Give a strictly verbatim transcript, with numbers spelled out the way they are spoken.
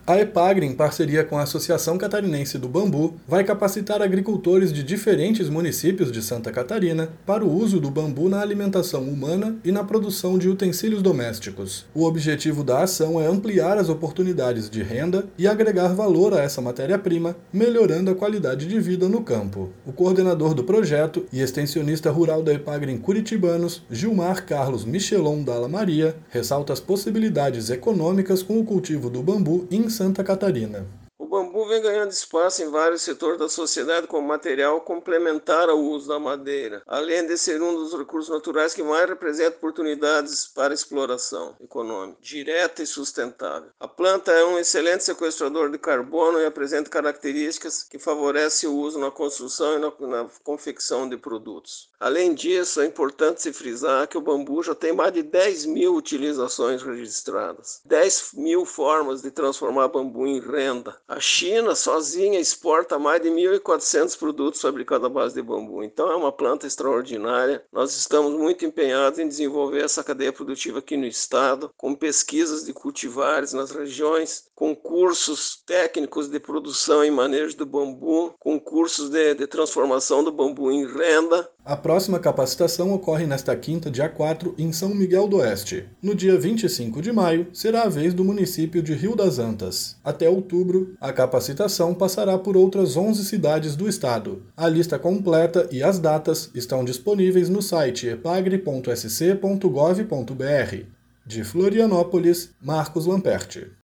A EPAGRE, em parceria com a Associação Catarinense do Bambu, vai capacitar agricultores de diferentes municípios de Santa Catarina para o uso do bambu na alimentação humana e na produção de utensílios domésticos. O objetivo da ação é ampliar as oportunidades de renda e agregar valor a essa matéria-prima, melhorando a qualidade de vida no campo. O coordenador do projeto e extensionista rural da EPAGRE em Curitibanos, Gilmar Carlos Michelon Dalla Maria, ressalta as possibilidades econômicas com o cultivo do bambu em Santa Catarina. O bambu vem ganhando espaço em vários setores da sociedade como material complementar ao uso da madeira, além de ser um dos recursos naturais que mais representa oportunidades para exploração econômica, direta e sustentável. A planta é um excelente sequestrador de carbono e apresenta características que favorecem o uso na construção e na, na confecção de produtos. Além disso, é importante se frisar que o bambu já tem mais de dez mil utilizações registradas, dez mil formas de transformar bambu em renda. A China sozinha exporta mais de mil e quatrocentos produtos fabricados à base de bambu. Então é uma planta extraordinária. Nós estamos muito empenhados em desenvolver essa cadeia produtiva aqui no estado, com pesquisas de cultivares nas regiões, com cursos técnicos de produção e manejo do bambu, com cursos de, de transformação do bambu em renda. A próxima capacitação ocorre nesta quinta, dia quatro, em São Miguel do Oeste. No dia vinte e cinco de maio, será a vez do município de Rio das Antas. Até outubro, a capacitação passará por outras onze cidades do estado. A lista completa e as datas estão disponíveis no site epagre ponto s c ponto gov ponto b r. De Florianópolis, Marcos Lamperti.